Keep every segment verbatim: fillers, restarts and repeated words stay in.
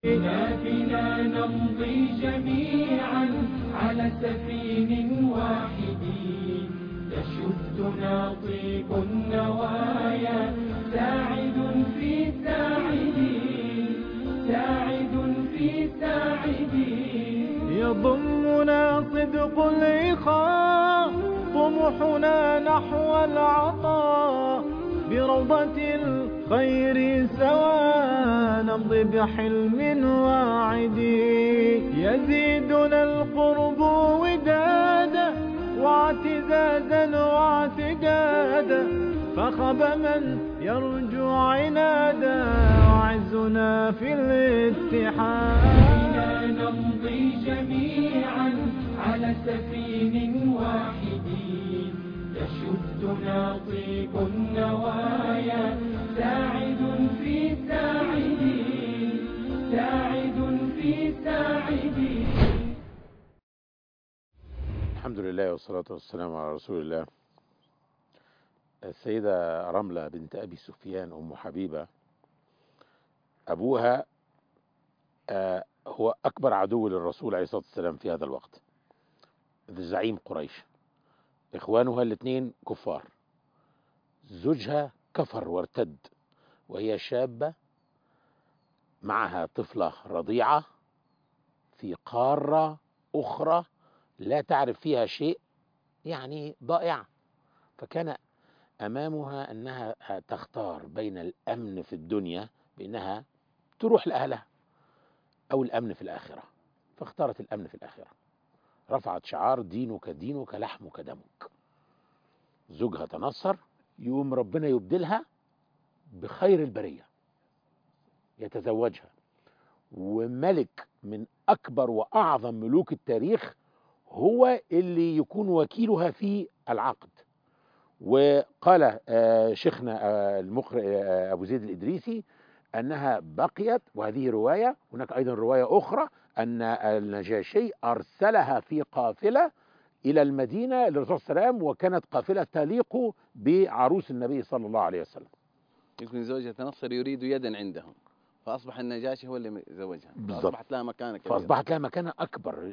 بنا بنا نمضي جميعا على سفين واحد، يشدنا طيب النوايا، ساعد في ساعد، ساعد في ساعد. يضمنا صدق الإخاء، طموحنا نحو العطاء، بروضة الخير سوا نمضي بحلم واعد. يزيدنا القرب ودادا واعتزازا واعتقادا، فخب من يرجو عنادا، وعزنا في الاتحاد. بنا نمضي جميعا على سفين واحد، يشدنا طيب النوايا، ساعد في ساعد، ساعد في ساعد. الحمد لله والصلاة والسلام على رسول الله. السيدة رملة بنت أبي سفيان أم حبيبة، أبوها آه هو أكبر عدو للرسول عليه الصلاة والسلام في هذا الوقت، زعيم قريش. إخوانها الاثنين كفار، زوجها كفر وارتد، وهي شابة معها طفلة رضيعة في قارة أخرى لا تعرف فيها شيء، يعني ضائعة. فكان أمامها أنها تختار بين الأمن في الدنيا بأنها تروح لأهلها أو الأمن في الآخرة، فاختارت الأمن في الآخرة. رفعت شعار دينك دينك لحمك دمك. زوجها تنصر، يقوم ربنا يبدلها بخير البرية يتزوجها، وملك من أكبر وأعظم ملوك التاريخ هو اللي يكون وكيلها في العقد. وقال آه شيخنا آه المقرئ آه أبو زيد الإدريسي أنها بقيت، وهذه رواية، هناك أيضا رواية أخرى أن النجاشي أرسلها في قافلة إلى المدينة للرسول صلى الله عليه وسلم، وكانت قافلة تليق بعروس النبي صلى الله عليه وسلم. يكون زوجها تنصر يريد يدا عندهم، فأصبح النجاشي هو اللي زوجها، فأصبحت لها مكانة كبيرة، فأصبحت لها مكانة أكبر.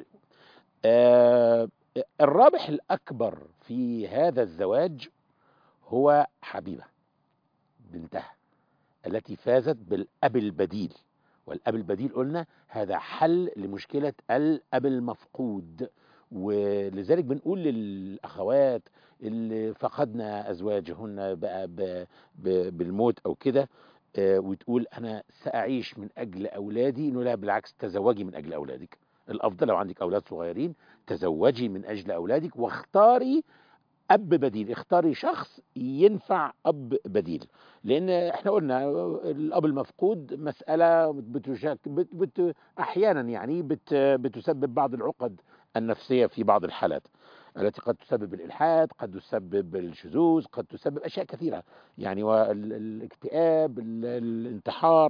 آه الرابح الأكبر في هذا الزواج هو حبيبة بنتها التي فازت بالأب البديل. والأب البديل قلنا هذا حل لمشكلة الأب المفقود، ولذلك بنقول للأخوات اللي فقدنا أزواجهن بقى ب ب بالموت أو كده، آه وتقول أنا سأعيش من أجل أولادي، إنه لا، بالعكس، تزوجي من أجل أولادك. الأفضل لو عندك أولاد صغيرين تزوجي من أجل أولادك، واختاري أب بديل، اختاري شخص ينفع أب بديل. لأن احنا قلنا الأب المفقود مسألة بتشك بت بت أحيانا يعني بت بتسبب بعض العقد النفسية في بعض الحالات التي قد تسبب الإلحاد، قد تسبب الشذوذ، قد تسبب أشياء كثيرة يعني، والاكتئاب، الانتحار،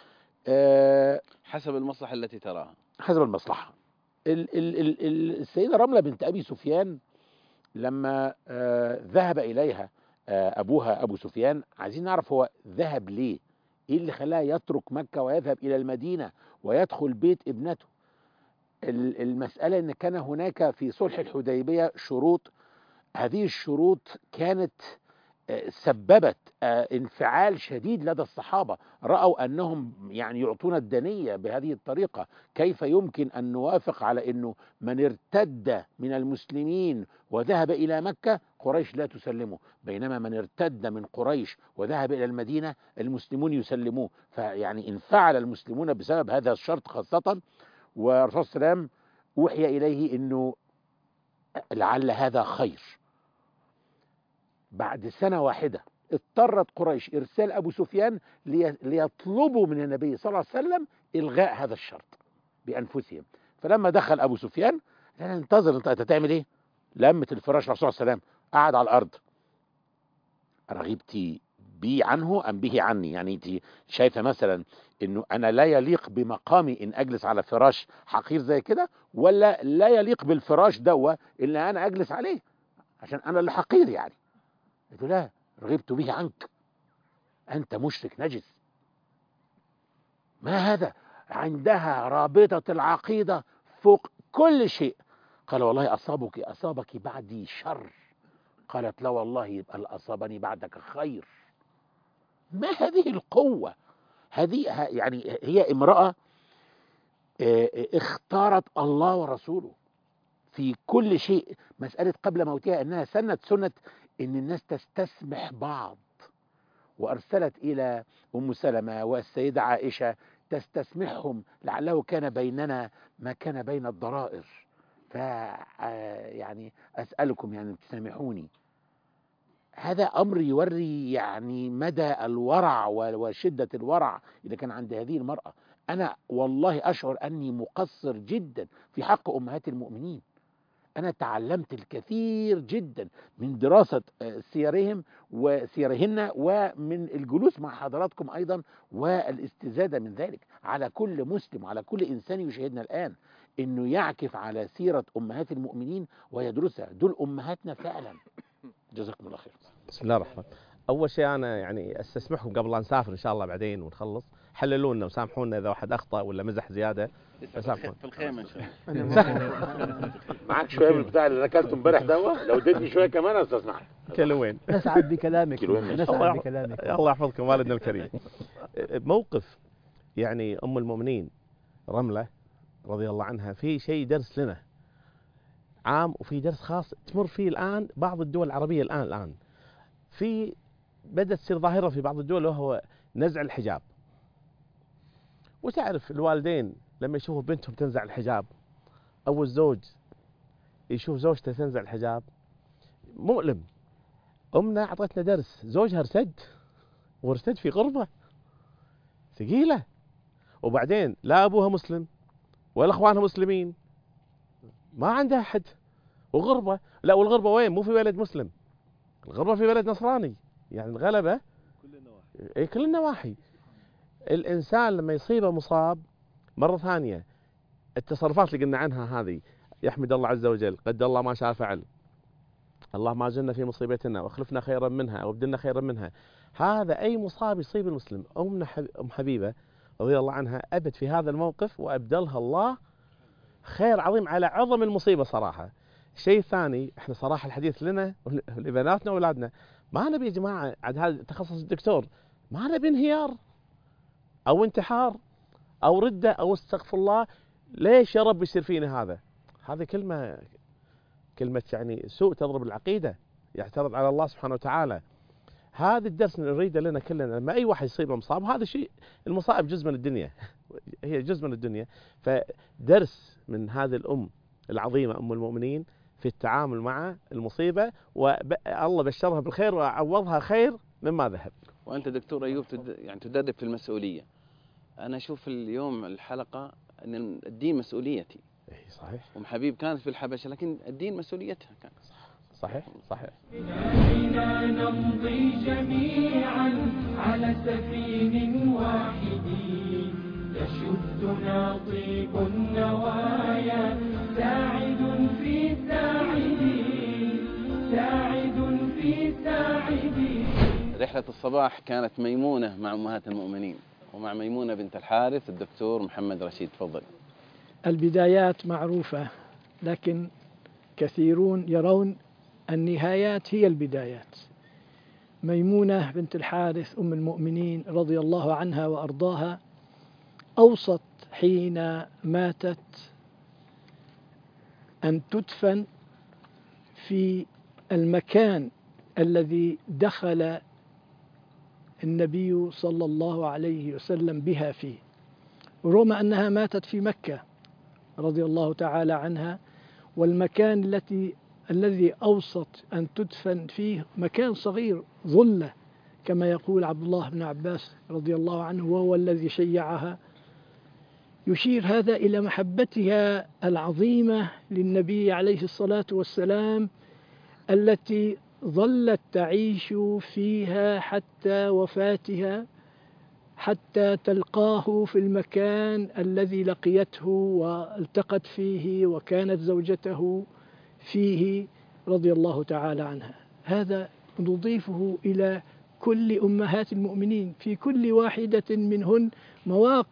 أه حسب المصلحة التي تراها. حسب المصلحة. ال ال ال السيدة رملة بنت أبي سفيان لما آه ذهب إليها آه أبوها أبو سفيان، عايزين نعرف هو ذهب ليه، إيه اللي خلاه يترك مكة ويذهب إلى المدينة ويدخل بيت ابنته. المسألة أن كان هناك في صلح الحديبية شروط، هذه الشروط كانت آه سببت آه انفعال شديد لدى الصحابة، رأوا أنهم يعني يعطون الدنية بهذه الطريقة. كيف يمكن أن نوافق على أنه من ارتد من المسلمين وذهب إلى مكة قريش لا تسلمه، بينما من ارتد من قريش وذهب إلى المدينة المسلمون يسلموه؟ فيعني انفعل المسلمون بسبب هذا الشرط خاصة. والرسول صلى الله عليه وسلم أوحي إليه أنه لعل هذا خير. بعد سنة واحدة اضطرت قريش إرسال أبو سفيان ليطلبوا من النبي صلى الله عليه وسلم إلغاء هذا الشرط بأنفسهم. فلما دخل أبو سفيان قال انتظر، انت هتعمل ايه؟ لمت الفراش الرسول صلى الله عليه وسلم، قعد على الأرض. رغبتي بي عنه أم به عني؟ يعني انت شايفة مثلا انه انا لا يليق بمقامي ان اجلس على فراش حقير زي كده، ولا لا يليق بالفراش دوا ان انا اجلس عليه عشان انا اللي حقير يعني؟ قلت له لا، رغبت به عنك، انت مشرك نجس. ما هذا؟ عندها رابطة العقيدة فوق كل شيء. قال والله أصابك أصابك بعدي شر. قالت لا والله يبقى أصابني بعدك خير. ما هذه القوة؟ هذه يعني هي امرأة اختارت الله ورسوله في كل شيء. مسألة قبل موتها أنها سنت سنة أن الناس تستسمح بعض، وأرسلت إلى أم سلمة والسيدة عائشة تستسمحهم لعله كان بيننا ما كان بين الضرائر، ف يعني أسألكم يعني تسامحوني. هذا أمر يوري يعني مدى الورع وشدة الورع إذا كان عند هذه المرأة. أنا والله أشعر أني مقصر جدا في حق أمهات المؤمنين. أنا تعلمت الكثير جدا من دراسة سيرهم وسيرهن، ومن الجلوس مع حضراتكم أيضا، والاستزادة من ذلك على كل مسلم وعلى كل إنسان يشاهدنا الآن أنه يعكف على سيرة أمهات المؤمنين ويدرسها. دول أمهاتنا فعلا. جزاكم الله خير. بسم الله الرحمن الرحيم. أول شيء أنا يعني أستسمحكم قبل لا نسافر إن شاء الله بعدين ونخلص، حللونا وسامحونا إذا واحد أخطأ ولا مزح زيادة. في الخيمة إن شاء الله. معك شوية من البتاع اللي أكلته امبارح دوا، لو اديتني شوية كمان أستسمح. كيلوين. نسعد بكلامك. نسعد بكلامك. الله يحفظكم والدنا الكريم. موقف يعني أم المؤمنين رملة رضي الله عنها في شيء درس لنا عام، وفي درس خاص تمر فيه الآن بعض الدول العربية الآن الآن في بدأت تصير ظاهرة في بعض الدول، وهو نزع الحجاب. وتعرف الوالدين لما يشوفوا بنتهم تنزع الحجاب، أو الزوج يشوف زوجته تنزع الحجاب، مؤلم. أمنا أعطتنا درس، زوجها ارتد وارتد في غربة ثقيلة، وبعدين لا أبوها مسلم ولا أخوانها مسلمين، ما عندها أحد، وغربة. لا، والغربة وين؟ مو في بلد مسلم، الغربة في بلد نصراني، يعني الغلبة كل النواحي. اي كل النواحي. الإنسان لما يصيبه مصاب مرة ثانية، التصرفات اللي قلنا عنها هذه يحمد الله عز وجل، قد الله ما شاء فعل، الله ما زلنا في مصيبتنا واخلفنا خيرا منها وابدلنا خيرا منها. هذا أي مصاب يصيب المسلم. أمنا أم حبيبة رضي الله عنها أبت في هذا الموقف وأبدلها الله خير عظيم على عظم المصيبة صراحة. شيء ثاني، احنا صراحة الحديث لنا لبناتنا وأولادنا، ما نبي يا جماعة عاد هذا تخصص الدكتور، ما نبي انهيار أو انتحار أو ردة أو استغفر الله. ليش يا رب يصير فينا هذا؟ هذه كلمة كلمة يعني سوء تضرب العقيدة، يعترض على الله سبحانه وتعالى. هذا الدرس نريده لنا كلنا. لما أي واحد يصيبه مصاب، هذا شيء، المصائب جزء من الدنيا هي جزء من الدنيا. فدرس من هذه الأم العظيمة أم المؤمنين في التعامل مع المصيبة، والله بشرها بالخير وعوضها خير مما ذهب. وأنت دكتور أيوب يعني تدرب في المسؤولية. أنا أشوف اليوم الحلقة أن الدين مسؤوليتي. إيه صحيح. أم حبيب كانت في الحبشة لكن الدين مسؤوليتها كان. صحيح صحيح. بنا نمضي جميعا على سفين واحد، يشدنا طيب النوايا، ساعد في ساعد، ساعد في ساعد. رحلة الصباح كانت ميمونة مع أمهات المؤمنين، ومع ميمونة بنت الحارث الدكتور محمد رشيد. تفضل. البدايات معروفة، لكن كثيرون يرون النهايات هي البدايات. ميمونة بنت الحارث أم المؤمنين رضي الله عنها وأرضاها أوصت حين ماتت أن تدفن في المكان الذي دخل النبي صلى الله عليه وسلم بها فيه، رغم أنها ماتت في مكة رضي الله تعالى عنها. والمكان التي الذي أوصت أن تدفن فيه مكان صغير ظلة، كما يقول عبد الله بن عباس رضي الله عنه وهو الذي شيعها. يشير هذا إلى محبتها العظيمة للنبي عليه الصلاة والسلام، التي ظلت تعيش فيها حتى وفاتها، حتى تلقاه في المكان الذي لقيته والتقت فيه وكانت زوجته فيه رضي الله تعالى عنها. هذا نضيفه إلى كل أمهات المؤمنين، في كل واحدة منهن مواقف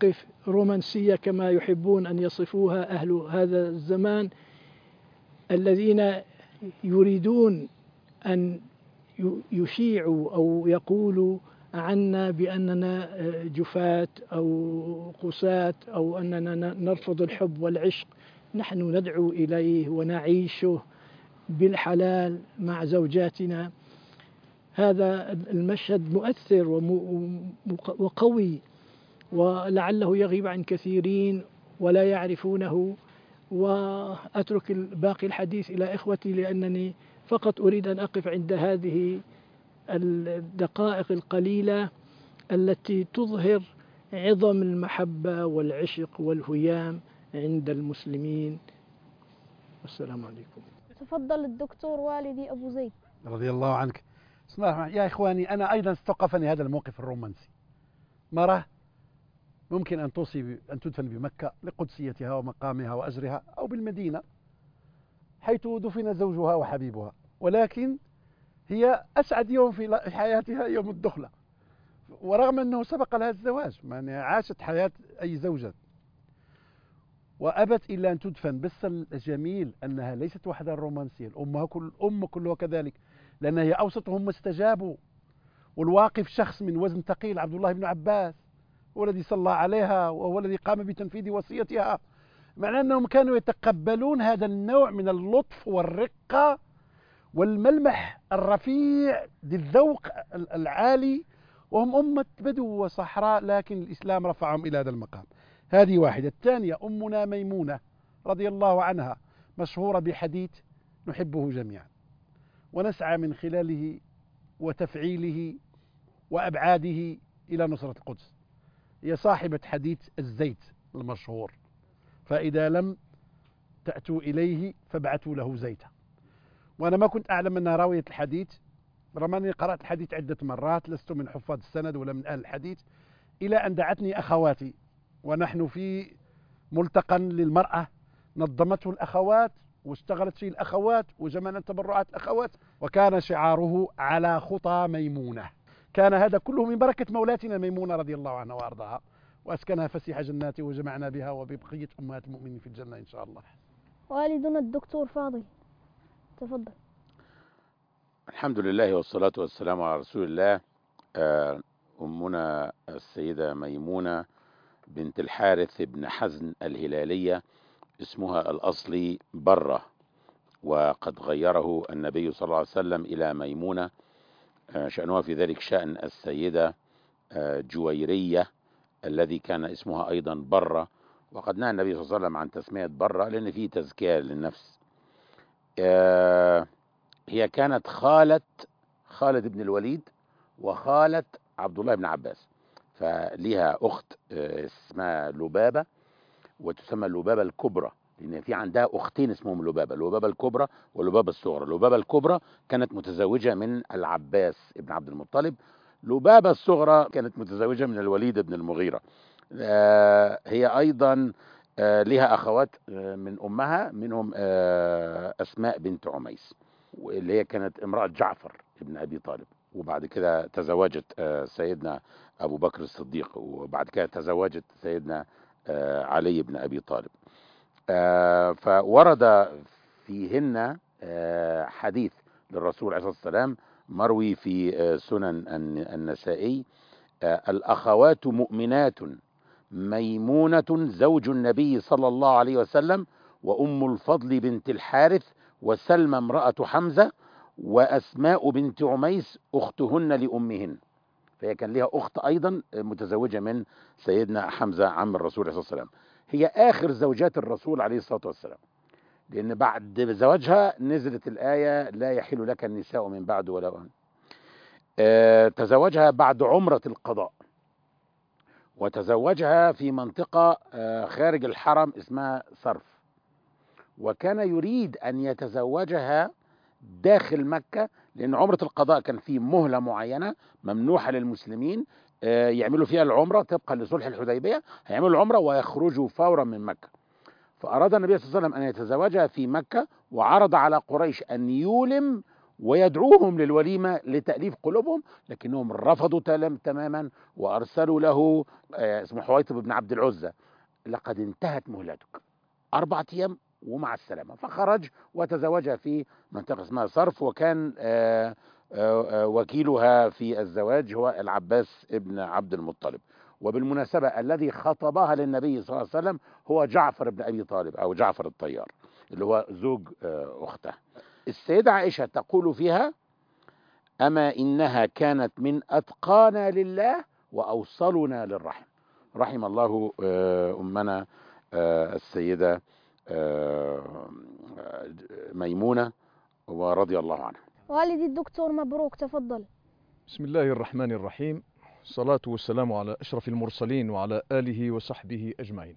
رومانسية كما يحبون أن يصفوها أهل هذا الزمان، الذين يريدون أن يشيعوا أو يقولوا عنا بأننا جفاة أو قساة أو أننا نرفض الحب والعشق. نحن ندعو إليه ونعيشه بالحلال مع زوجاتنا. هذا المشهد مؤثر وقوي، ولعله يغيب عن كثيرين ولا يعرفونه. وأترك باقي الحديث إلى إخوتي، لأنني فقط أريد أن أقف عند هذه الدقائق القليلة التي تظهر عظم المحبة والعشق والهيام عند المسلمين. والسلام عليكم. تفضل الدكتور والدي أبو زيد رضي الله عنك. بسم الله الرحمن الرحيم. يا إخواني، أنا أيضا استوقفني هذا الموقف الرومانسي. مرة ممكن أن توصي أن تدفن بمكة لقدسيتها ومقامها وأجرها، أو بالمدينة حيث دفن زوجها وحبيبها، ولكن هي أسعد يوم في حياتها يوم الدخلة، ورغم أنه سبق لها الزواج، يعني عاشت حياة أي زوجة، وأبت إلا أن تدفن. بس الجميل أنها ليست وحدها الرومانسية، الأمة كل الأم كلها كذلك، لأن هي أوسطهم ما استجابوا. والواقف شخص من وزن ثقيل، عبد الله بن عباس، هو الذي صلى عليها وهو الذي قام بتنفيذ وصيتها، معناه أنهم كانوا يتقبلون هذا النوع من اللطف والرقة والملمح الرفيع ذي الذوق العالي، وهم أمة بدو وصحراء، لكن الإسلام رفعهم إلى هذا المقام. هذه واحدة. الثانية أمنا ميمونة رضي الله عنها، مشهورة بحديث نحبه جميعا ونسعى من خلاله وتفعيله وأبعاده إلى نصرة القدس. هي صاحبة حديث الزيت المشهور، فإذا لم تأتوا إليه فابعثوا له زيتا. وأنا ما كنت أعلم أنها راوية الحديث، رغم أني قرأت الحديث عدة مرات، لست من حفاظ السند ولا من أهل الحديث، إلى أن دعتني أخواتي ونحن في ملتقى للمرأة نظمته الأخوات واشتغلت فيه الأخوات وجمعنا تبرعات الأخوات، وكان شعاره على خطى ميمونة. كان هذا كله من بركة مولاتنا ميمونة رضي الله عنها وأرضاها، وأسكنها فسيح جناته وجمعنا بها وببقية أمهات المؤمنين في الجنة إن شاء الله. والدنا الدكتور فاضل، تفضل. الحمد لله والصلاة والسلام على رسول الله. أمنا السيدة ميمونة بنت الحارث بن حزن الهلالية، اسمها الأصلي برة، وقد غيره النبي صلى الله عليه وسلم إلى ميمونة، شأنها في ذلك شأن السيدة جويرية الذي كان اسمها أيضا برة، وقد نهى النبي صلى الله عليه وسلم عن تسمية برة لأن فيه تزكية للنفس. هي كانت خالة خالد بن الوليد وخالة عبد الله بن عباس، فليها أخت اسمها لبابة وتسمى لبابة الكبرى، لأن في عندها أختين اسمهم لبابة، لبابة الكبرى ولبابة الصغرى. لبابة الكبرى كانت متزوجة من العباس ابن عبد المطلب، لبابة الصغرى كانت متزوجة من الوليد بن المغيرة. هي أيضا لها أخوات من أمها، منهم أسماء بنت عميس اللي هي كانت امرأة جعفر ابن أبي طالب، وبعد كده تزوجت سيدنا أبو بكر الصديق، وبعد كده تزوجت سيدنا علي بن أبي طالب. فورد فيهن حديث للرسول عليه الصلاة والسلام مروي في سنن النسائي: الأخوات مؤمنات، ميمونة زوج النبي صلى الله عليه وسلم، وأم الفضل بنت الحارث، وسلمى امرأة حمزة، وأسماء بنت عميس أختهن لأمهن. فهي كان لها أخت أيضا متزوجة من سيدنا حمزة عم الرسول عليه الصلاة والسلام. هي آخر زوجات الرسول عليه الصلاة والسلام، لأن بعد زواجها نزلت الآية: لا يحل لك النساء من بعد ولا أن. آه تزوجها بعد عمرة القضاء، وتزوجها في منطقة آه خارج الحرم اسمها صرف، وكان يريد أن يتزوجها داخل مكة، لأن عمرة القضاء كان فيه مهلة معينة ممنوحة للمسلمين آه يعملوا فيها العمرة طبقا لصلح الحديبية، هيعملوا العمرة ويخرجوا فورا من مكة. فأراد النبي صلى الله عليه وسلم أن يتزوجها في مكة، وعرض على قريش أن يولم ويدعوهم للوليمة لتأليف قلوبهم، لكنهم رفضوا تماما وأرسلوا له اسمه حويطب بن عبد العزة: لقد انتهت مهلتك، أربعة أيام ومع السلامة. فخرج وتزوجها في منطقة اسمها صرف، وكان وكيلها في الزواج هو العباس ابن عبد المطلب. وبالمناسبة الذي خطبها للنبي صلى الله عليه وسلم هو جعفر بن أبي طالب أو جعفر الطيار اللي هو زوج أخته. السيدة عائشة تقول فيها: أما إنها كانت من أتقانا لله وأوصلنا للرحم. رحم الله أمنا السيدة ميمونة ورضي الله عنها. والدي الدكتور مبروك، تفضل. بسم الله الرحمن الرحيم، الصلاة والسلام على أشرف المرسلين وعلى آله وصحبه أجمعين.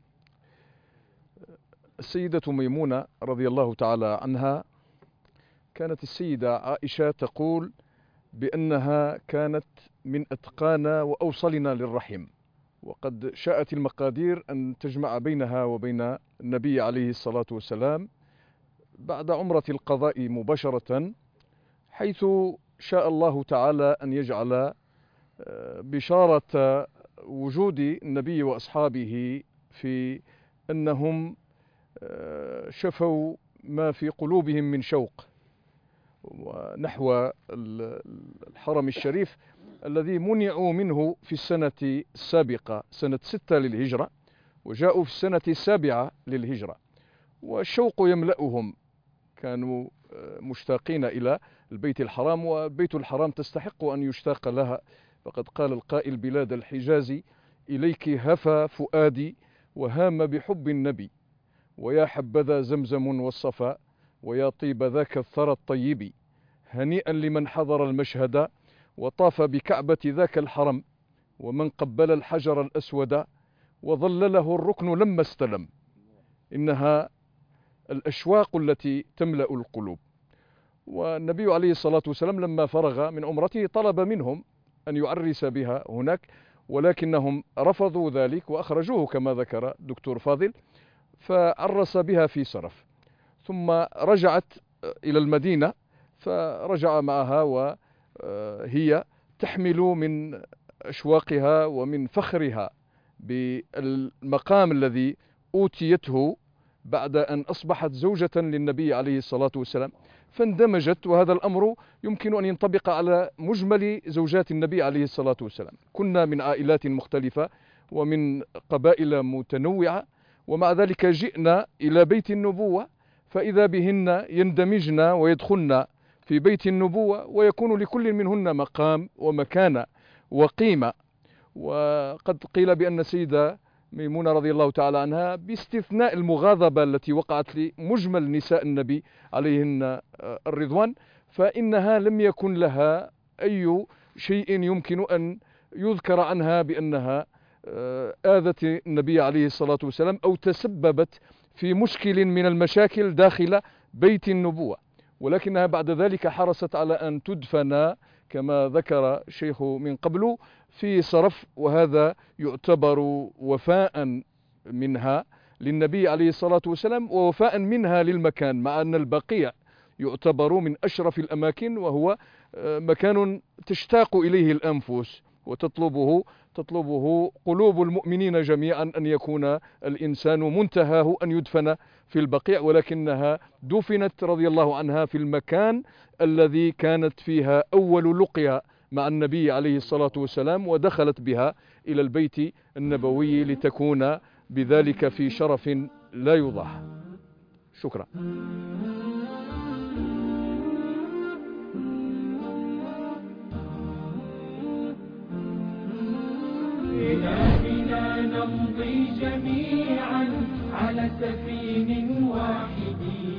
السيدة ميمونة رضي الله تعالى عنها كانت السيدة عائشة تقول بأنها كانت من أتقانا وأوصلنا للرحم، وقد شاءت المقادير أن تجمع بينها وبين النبي عليه الصلاة والسلام بعد عمرة القضاء مباشرة، حيث شاء الله تعالى أن يجعل بشارة وجود النبي وأصحابه في أنهم شفوا ما في قلوبهم من شوق ونحو الحرم الشريف الذي منعوا منه في السنة السابقة سنة ستة للهجرة، وجاءوا في السنة السابعة للهجرة، والشوق يملأهم، كانوا مشتاقين إلى البيت الحرام، وبيت الحرام تستحق أن يشتاق لها، فقد قال القائل: بلاد الحجاز إليك هفى فؤادي وهام بحب النبي، ويا حبذا زمزم والصفا، ويا طيب ذاك الثرى الطيب، هنيئا لمن حضر المشهد وطاف بكعبة ذاك الحرم، ومن قبل الحجر الأسود وظلله الركن لما استلم. إنها الأشواق التي تملأ القلوب. والنبي عليه الصلاة والسلام لما فرغ من عمرته طلب منهم أن يعرس بها هناك، ولكنهم رفضوا ذلك وأخرجوه كما ذكر دكتور فاضل، فعرس بها في صرف، ثم رجعت إلى المدينة، فرجع معها وهي تحمل من أشواقها ومن فخرها بالمقام الذي أوتيته بعد أن أصبحت زوجة للنبي عليه الصلاة والسلام، فاندمجت. وهذا الأمر يمكن أن ينطبق على مجمل زوجات النبي عليه الصلاة والسلام. كنا من عائلات مختلفة ومن قبائل متنوعة، ومع ذلك جئنا إلى بيت النبوة، فإذا بهن يندمجن ويدخلن في بيت النبوة، ويكون لكل منهن مقام ومكانة وقيمة. وقد قيل بأن السيدة ميمونة رضي الله تعالى عنها، باستثناء المغاضبة التي وقعت لمجمل نساء النبي عليهن الرضوان، فإنها لم يكن لها أي شيء يمكن أن يذكر عنها بأنها آذت النبي عليه الصلاة والسلام أو تسببت في مشكل من المشاكل داخل بيت النبوة، ولكنها بعد ذلك حرصت على أن تدفن كما ذكر الشيخ من قبل في صرف، وهذا يعتبر وفاء منها للنبي عليه الصلاة والسلام ووفاء منها للمكان، مع أن البقيع يعتبر من أشرف الأماكن، وهو مكان تشتاق إليه الأنفس وتطلبه تطلبه قلوب المؤمنين جميعا أن يكون الإنسان منتهاه أن يدفن في البقيع، ولكنها دفنت رضي الله عنها في المكان الذي كانت فيها أول لقيا مع النبي عليه الصلاة والسلام، ودخلت بها إلى البيت النبوي لتكون بذلك في شرف لا يضاح. شكرا. بنا نمضي جميعا على سفين واحد،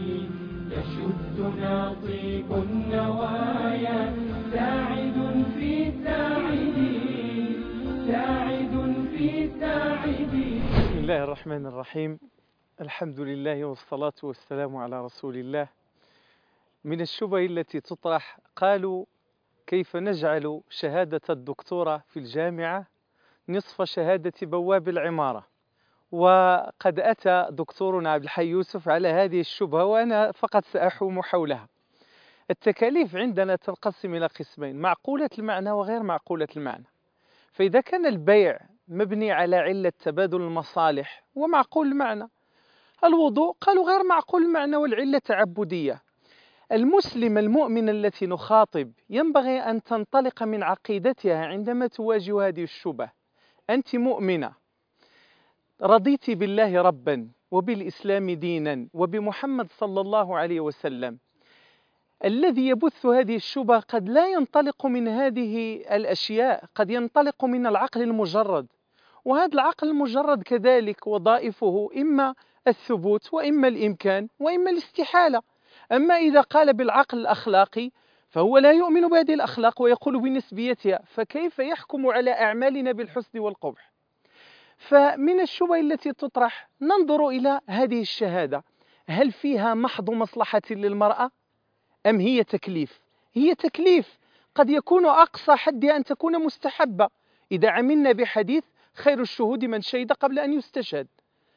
يشدنا طيب النوايا، ساعد في ساعد، ساعد في ساعد. بسم الله الرحمن الرحيم، الحمد لله والصلاة والسلام على رسول الله. من الشبه التي تطرح، قالوا: كيف نجعل شهادة الدكتوراه في الجامعة نصف شهادة بواب العمارة؟ وقد أتى دكتورنا عبد الحي يوسف على هذه الشبهة، وأنا فقط سأحوم حولها. التكاليف عندنا تنقسم إلى قسمين: معقولة المعنى وغير معقولة المعنى. فإذا كان البيع مبني على علة تبادل المصالح ومعقول المعنى، الوضوء قالوا غير معقول المعنى والعلة تعبدية. المسلم المؤمن التي نخاطب ينبغي أن تنطلق من عقيدتها عندما تواجه هذه الشبه. أنت مؤمنة، رضيت بالله ربا وبالإسلام دينا وبمحمد صلى الله عليه وسلم. الذي يبث هذه الشبه قد لا ينطلق من هذه الأشياء، قد ينطلق من العقل المجرد، وهذا العقل المجرد كذلك وظائفه إما الثبوت وإما الإمكان وإما الاستحالة. أما إذا قال بالعقل الأخلاقي فهو لا يؤمن بهذه الأخلاق ويقول بنسبيتها، فكيف يحكم على أعمالنا بالحسن والقبح؟ فمن الشبه التي تطرح ننظر إلى هذه الشهادة، هل فيها محض مصلحة للمرأة أم هي تكليف؟ هي تكليف، قد يكون أقصى حدها أن تكون مستحبة إذا عملنا بحديث خير الشهود من شهد قبل أن يستشهد.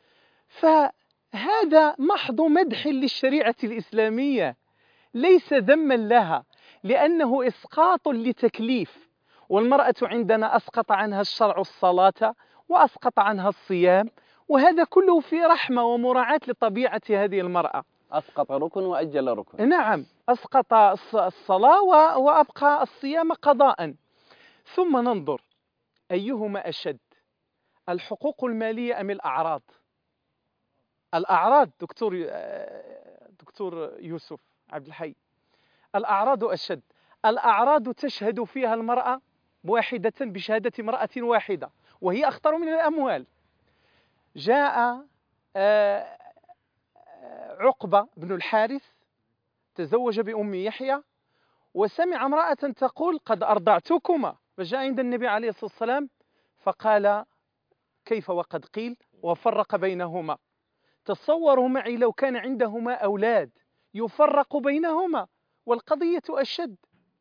فهذا محض مدح للشريعة الإسلامية ليس ذما لها، لأنه إسقاط لتكليف. والمرأة عندنا أسقط عنها الشرع الصلاة وأسقط عنها الصيام، وهذا كله في رحمة ومراعاة لطبيعة هذه المرأة. أسقط ركن وأجل ركن. نعم، أسقط الصلاة وأبقى الصيام قضاء. ثم ننظر أيهما أشد، الحقوق المالية أم الأعراض؟ الأعراض دكتور دكتور يوسف عبد الحي، الأعراض أشد. الأعراض تشهد فيها المرأة واحدة بشهادة امرأة واحدة، وهي أخطر من الأموال. جاء عقبة بن الحارث تزوج بأم يحيى وسمع امرأة تقول قد أرضعتكما، فجاء عند النبي عليه الصلاة والسلام فقال كيف وقد قيل، وفرق بينهما. تصوروا معي لو كان عندهما أولاد يفرق بينهما، والقضية أشد.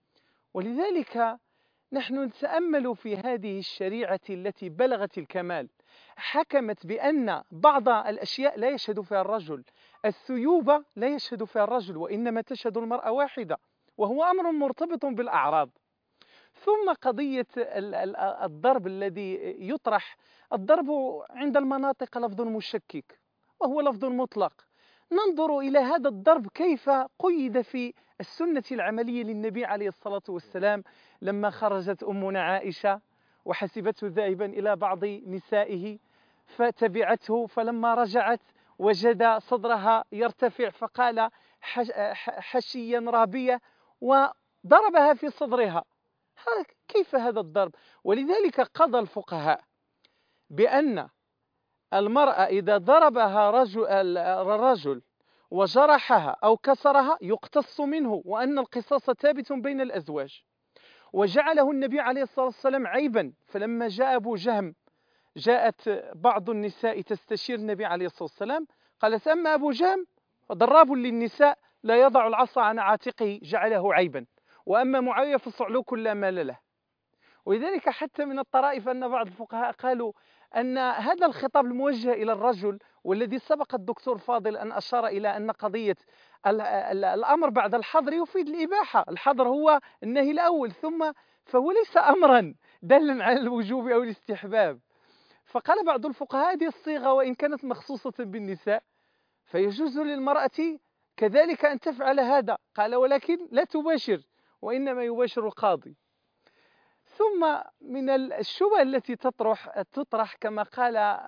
ولذلك نحن نتأمل في هذه الشريعة التي بلغت الكمال، حكمت بأن بعض الأشياء لا يشهد فيها الرجل، الثيوبة لا يشهد فيها الرجل وإنما تشهد المرأة واحدة، وهو أمر مرتبط بالأعراض. ثم قضية الضرب الذي يطرح، الضرب عند المناطق لفظ مشكك وهو لفظ مطلق. ننظر إلى هذا الضرب كيف قيد في السنة العملية للنبي عليه الصلاة والسلام، لما خرجت أمنا عائشة وحسبته ذاهبا إلى بعض نسائه فتبعته، فلما رجعت وجد صدرها يرتفع فقال حشيا رابية وضربها في صدرها. كيف هذا الضرب؟ ولذلك قضى الفقهاء بأن المرأة إذا ضربها رجل, الرجل وجرحها أو كسرها يقتص منه، وأن القصاص ثابت بين الأزواج. وجعله النبي عليه الصلاة والسلام عيبا، فلما جاء أبو جهم جاءت بعض النساء تستشير النبي عليه الصلاة والسلام، قالت أما أبو جهم فضراب للنساء لا يضع العصا عن عاتقه جعله عيبا، وأما معاوية فصعلوك لا مال له. ولذلك حتى من الطرائف أن بعض الفقهاء قالوا أن هذا الخطاب الموجه إلى الرجل، والذي سبق الدكتور فاضل أن أشار إلى أن قضية الأمر بعد الحظر يفيد الإباحة، الحظر هو النهي الأول، ثم فهو ليس أمرا دلا على الوجوب أو الاستحباب. فقال بعض الفقهاء هذه الصيغة وإن كانت مخصوصة بالنساء فيجوز للمرأة كذلك أن تفعل هذا، قال ولكن لا تباشر، وإنما يباشر القاضي. ثم من الشبه التي تطرح تطرح كما قال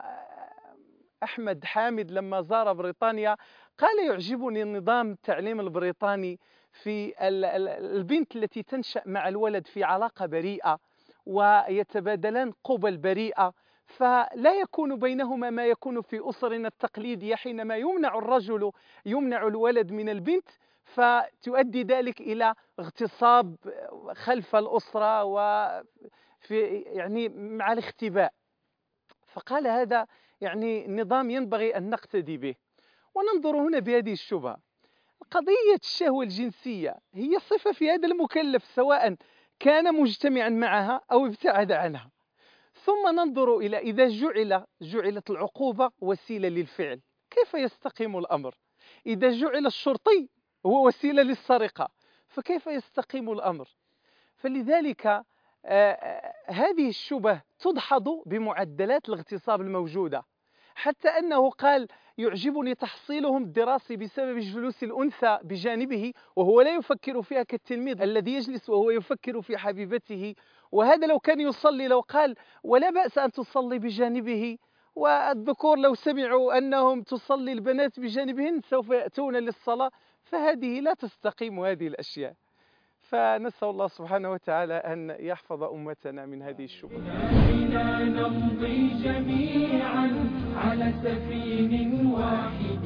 أحمد حامد لما زار بريطانيا، قال يعجبني النظام التعليم البريطاني في البنت التي تنشأ مع الولد في علاقة بريئة ويتبادلان قبل بريئة، فلا يكون بينهما ما يكون في أسرنا التقليدية حينما يمنع الرجل يمنع الولد من البنت، فتؤدي ذلك إلى اغتصاب خلف الأسرة وفي يعني مع الاختباء. فقال هذا يعني نظام ينبغي أن نقتدي به. وننظر هنا بهذه الشبهة، قضية الشهوة الجنسية هي صفة في هذا المكلف سواء كان مجتمعا معها أو ابتعد عنها. ثم ننظر إلى إذا جعل جعلت العقوبة وسيلة للفعل كيف يستقيم الأمر؟ إذا جعل الشرطي هو وسيلة للسرقة، فكيف يستقيم الأمر؟ فلذلك آه هذه الشبه تدحض بمعدلات الاغتصاب الموجودة، حتى أنه قال يعجبني تحصيلهم الدراسي بسبب جلوس الأنثى بجانبه وهو لا يفكر فيها كالتلميذ الذي يجلس وهو يفكر في حبيبته. وهذا لو كان يصلي لو قال ولا بأس أن تصلي بجانبه، والذكور لو سمعوا أنهم تصلي البنات بجانبهن سوف يأتون للصلاة. فهذه لا تستقيم هذه الأشياء. فنسأل الله سبحانه وتعالى أن يحفظ أمتنا من هذه الشبهات. بنا نمضي جميعا على سفين واحد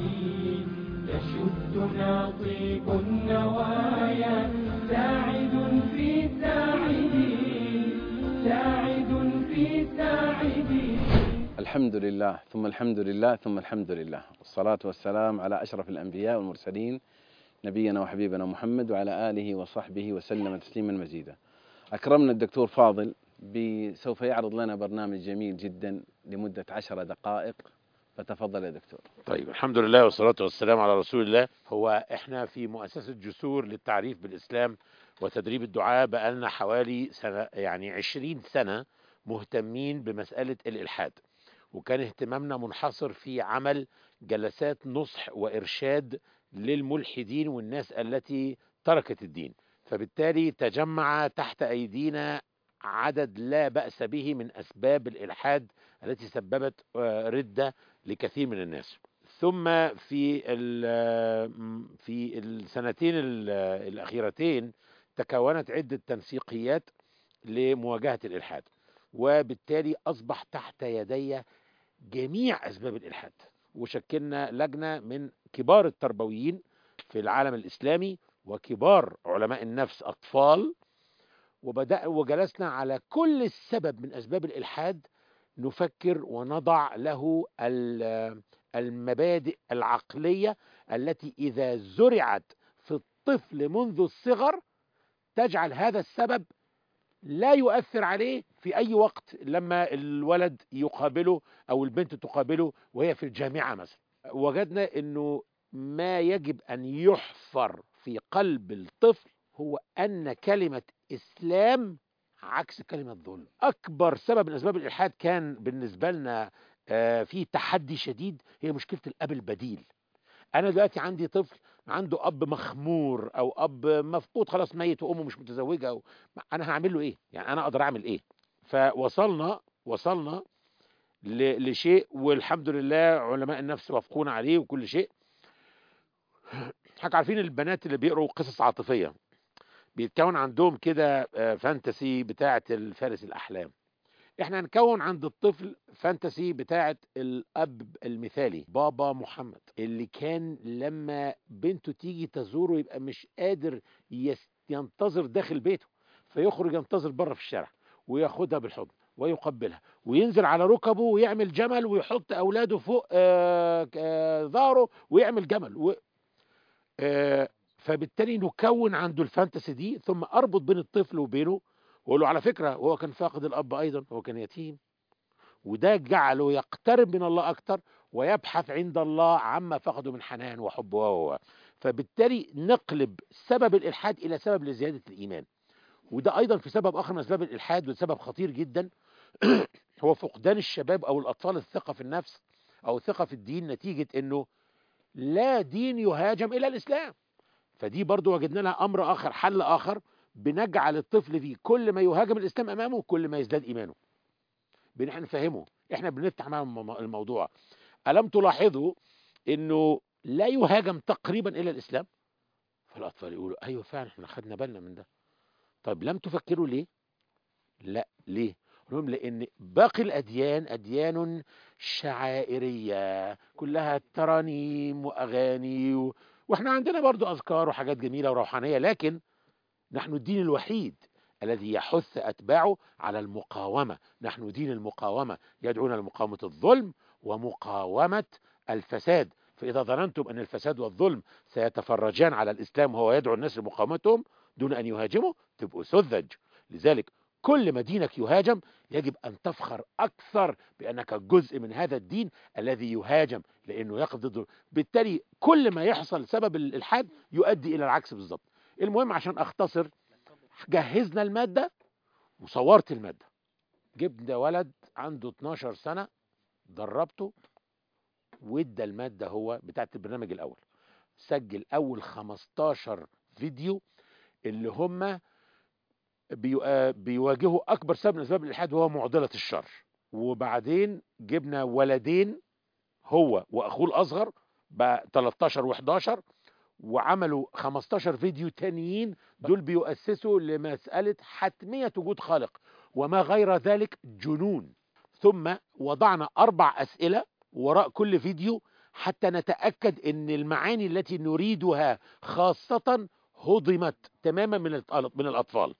يشدنا طيب النوايا ساعد في ساعدين ساعد في ساعدين. الحمد لله ثم الحمد لله ثم الحمد لله، والصلاة والسلام على أشرف الأنبياء والمرسلين نبينا وحبيبنا محمد وعلى آله وصحبه وسلم تسليما مزيدا. أكرمنا الدكتور فاضل سوف يعرض لنا برنامج جميل جدا لمدة عشر دقائق، فتفضل يا دكتور. طيب، الحمد لله والصلاة والسلام على رسول الله. هو احنا في مؤسسة جسور للتعريف بالإسلام وتدريب الدعاء بقالنا حوالي سنة، يعني عشرين سنة مهتمين بمسألة الإلحاد، وكان اهتمامنا منحصر في عمل جلسات نصح وإرشاد للملحدين والناس التي تركت الدين. فبالتالي تجمع تحت أيدينا عدد لا بأس به من أسباب الإلحاد التي سببت ردة لكثير من الناس. ثم في في السنتين الأخيرتين تكونت عدة تنسيقيات لمواجهة الإلحاد، وبالتالي أصبح تحت يدي جميع أسباب الإلحاد، وشكلنا لجنة من كبار التربويين في العالم الإسلامي وكبار علماء النفس أطفال، وبدأ وجلسنا على كل السبب من أسباب الإلحاد، نفكر ونضع له المبادئ العقلية التي إذا زرعت في الطفل منذ الصغر تجعل هذا السبب لا يؤثر عليه في أي وقت لما الولد يقابله أو البنت تقابله وهي في الجامعة مثلا. وجدنا أنه ما يجب أن يحفر في قلب الطفل هو أن كلمة إسلام عكس كلمة ظلم. أكبر سبب من أسباب الإلحاد كان بالنسبة لنا في تحدي شديد هي مشكلة الأب البديل. أنا دلوقتي عندي طفل عنده أب مخمور أو أب مفقود خلاص ميت وأمه مش متزوجة، أو أنا هعمل له إيه؟ يعني أنا أقدر أعمل إيه؟ فوصلنا وصلنا لشيء، والحمد لله علماء النفس وافقونا عليه وكل شيء. حضرتك عارفين البنات اللي بيقروا قصص عاطفية بيتكون عندهم كده فانتسي بتاعة الفارس الأحلام. احنا هنكون عند الطفل فانتسي بتاعة الأب المثالي بابا محمد، اللي كان لما بنته تيجي تزوره يبقى مش قادر ينتظر داخل بيته، فيخرج ينتظر بره في الشارع وياخدها بالحضن ويقبلها وينزل على ركبه ويعمل جمل ويحط أولاده فوق آه آه ظهره ويعمل جمل و آه فبالتالي نكون عنده الفانتسي دي، ثم أربط بين الطفل وبينه وأقول له على فكرة هو كان فاقد الأب أيضا، هو كان يتيم، وده جعله يقترب من الله أكتر ويبحث عند الله عما فقده من حنان وحب وهو. فبالتالي نقلب سبب الإلحاد إلى سبب لزيادة الإيمان. وده أيضا في سبب آخر من أسباب الإلحاد وسبب خطير جدا هو فقدان الشباب أو الأطفال الثقة في النفس أو الثقة في الدين، نتيجة أنه لا دين يهاجم إلى الإسلام. فدي برضو وجدنا لها أمر آخر، حل آخر، بنجعل الطفل فيه كل ما يهاجم الإسلام أمامه كل ما يزداد إيمانه. بنحن نفهمه، إحنا بنفتح معهم الموضوع. ألم تلاحظوا أنه لا يهاجم تقريبا إلى الإسلام؟ فالأطفال يقولوا أيوة فعلا احنا خدنا بالنا من ده. طيب لم تفكروا ليه؟ لا، ليه؟ لهم لأن باقي الأديان أديان شعائرية كلها ترانيم وأغاني و... وإحنا عندنا برضو أذكار وحاجات جميلة وروحانية، لكن نحن الدين الوحيد الذي يحث أتباعه على المقاومة. نحن دين المقاومة، يدعون لمقاومة الظلم ومقاومة الفساد. فإذا ظننتم أن الفساد والظلم سيتفرجان على الإسلام وهو يدعو الناس لمقاومتهم دون أن يهاجموا، تبقوا سذج. لذلك كل ما دينك يهاجم يجب أن تفخر أكثر بأنك جزء من هذا الدين الذي يهاجم، لأنه يقف ضده. بالتالي كل ما يحصل سبب الإلحاد يؤدي إلى العكس بالضبط. المهم عشان اختصر، جهزنا المادة وصورت المادة. جبنا ولد عنده اتناشر سنة، دربته وادى المادة هو بتاعت البرنامج الأول. سجل أول خمستاشر فيديو اللي هم بيواجهوا أكبر سبب من أسباب الإلحاد وهو معضلة الشر. وبعدين جبنا ولدين هو وأخوه الأصغر بقى تلتاشر وحداشر، وعملوا خمستاشر فيديو تانيين. دول بيؤسسوا لمسألة حتمية وجود خالق وما غير ذلك جنون. ثم وضعنا أربع أسئلة وراء كل فيديو حتى نتأكد أن المعاني التي نريدها خاصة هضمت تماما من من الأطفال.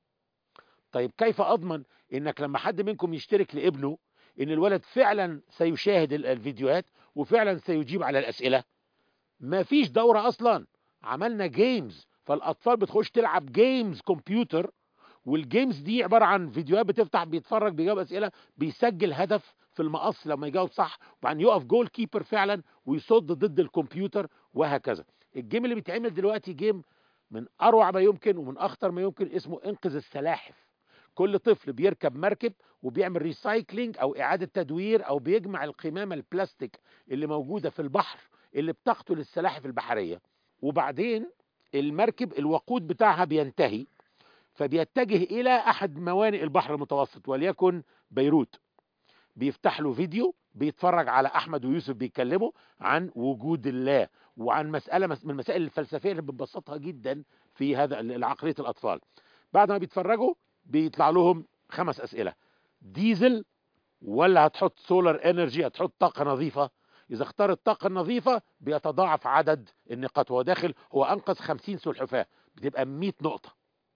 طيب كيف أضمن أنك لما حد منكم يشترك لابنه أن الولد فعلا سيشاهد الفيديوهات وفعلا سيجيب على الأسئلة؟ ما فيش دورة أصلا. عملنا جيمز، فالأطفال بتخش تلعب جيمز كمبيوتر، والجيمز دي عبارة عن فيديوهات بتفتح بيتفرج بيجاوب أسئلة، بيسجل هدف في المقص لما يجاوب صح، وبعدين يقف جول كيبر فعلا ويصد ضد الكمبيوتر وهكذا. الجيم اللي بيتعمل دلوقتي جيم من أروع ما يمكن ومن أخطر ما يمكن، اسمه انقذ السلاحف. كل طفل بيركب مركب وبيعمل ريسايكلينج أو إعادة تدوير أو بيجمع القمامة البلاستيك اللي موجودة في البحر اللي بتقتل السلاحف البحرية، وبعدين المركب الوقود بتاعها بينتهي فبيتجه إلى أحد موانئ البحر المتوسط وليكن بيروت. بيفتح له فيديو بيتفرج على أحمد ويوسف بيتكلموا عن وجود الله وعن مسألة من المسائل الفلسفية اللي بتبسطها جدا في هذا العقلية الأطفال. بعد ما بيتفرجوا بيطلع لهم خمس أسئلة: ديزل ولا هتحط سولار انرجي، هتحط طاقة نظيفة؟ إذا اختار الطاقة النظيفة بيتضاعف عدد النقاط. هو داخل هو أنقذ خمسين سلحفاة، بتبقى مية نقطة.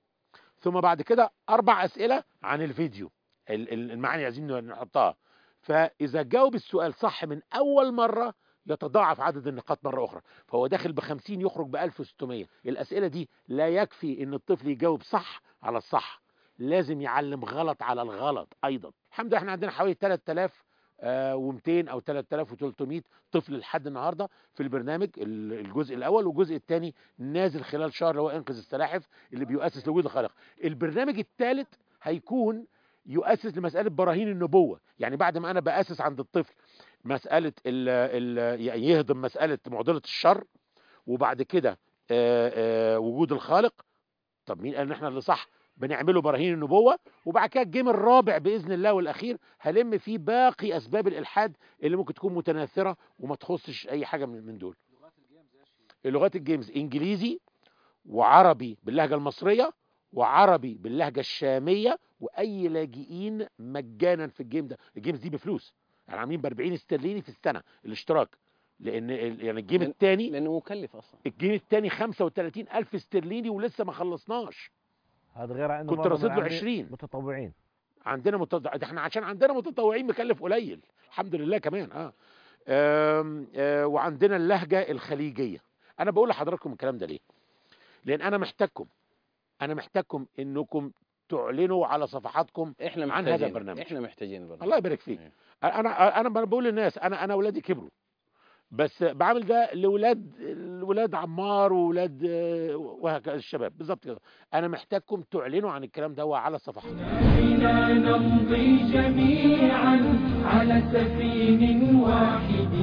ثم بعد كده أربع أسئلة عن الفيديو، المعاني عايزين نحطها. فإذا جاوب السؤال صح من أول مرة يتضاعف عدد النقاط مرة أخرى. فهو داخل بخمسين يخرج بألف وستمية. الأسئلة دي لا يكفي إن الطفل يجاوب صح على الصح، لازم يعلم غلط على الغلط أيضا. الحمد لله احنا عندنا حوالي تلاتة آلاف ومئتين أو تلاتة آلاف وتلتمية طفل لحد النهاردة في البرنامج الجزء الأول، والجزء الثاني نازل خلال شهر اللي هو انقذ السلاحف اللي بيؤسس لوجود الخالق. البرنامج الثالث هيكون يؤسس لمسألة براهين النبوة. يعني بعد ما أنا بأسس عند الطفل مسألة ال ال يهضم مسألة معضلة الشر، وبعد كده وجود الخالق. طب مين قال ان احنا اللي صح؟ بنعمله براهين النبوة. وبعد كده الجيم الرابع بإذن الله والأخير هلم فيه باقي أسباب الإلحاد اللي ممكن تكون متناثرة وما تخصش أي حاجة من دول. اللغات الجيمز إنجليزي وعربي باللهجة المصرية وعربي باللهجة الشامية، وأي لاجئين مجانا في الجيم ده. الجيمز دي بفلوس، يعني عاملين ب أربعين استرليني في السنة الاشتراك، لأن يعني الجيم الثاني لأنه مكلف أصلا. الجيم الثاني خمسة وثلاثين ألف استرليني ولسه ما خلصناش. هذا غير عنه كنت رصيد له عشرين متطوعين. عندنا متطوع، احنا عشان عندنا متطوعين مكلف قليل الحمد لله كمان. اه, آه, آه وعندنا اللهجة الخليجية. انا بقول لحضراتكم الكلام ده ليه؟ لان انا محتاجكم انا محتاجكم انكم تعلنوا على صفحاتكم احنا عن هذا البرنامج. احنا محتاجين البرنامج. الله يبارك فيك. انا انا بقول للناس انا انا اولادي كبروا، بس بعمل ده لولاد الولاد عمار وولاد وهكذا الشباب بالظبط كده. انا محتاجكم تعلنوا عن الكلام ده على الصفحات. بنا نمضي جميعا على سفين واحد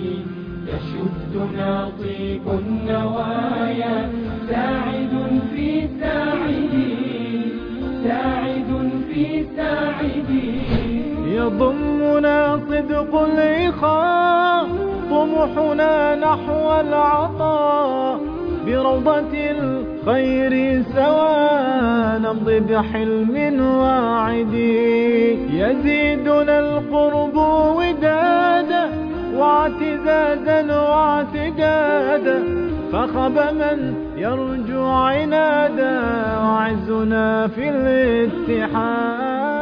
يشدنا طيب النوايا، ساعد في ساعدين ساعد في ساعدين. يضمنا صدق الإخاء، طموحنا نحو العطاء، بروضة الخير سوا نمضي بحلم واعد. يزيدنا القرب ودادا واعتزازا واعتقادا، فخب من يرجو عنادا، وعزنا في الاتحاد.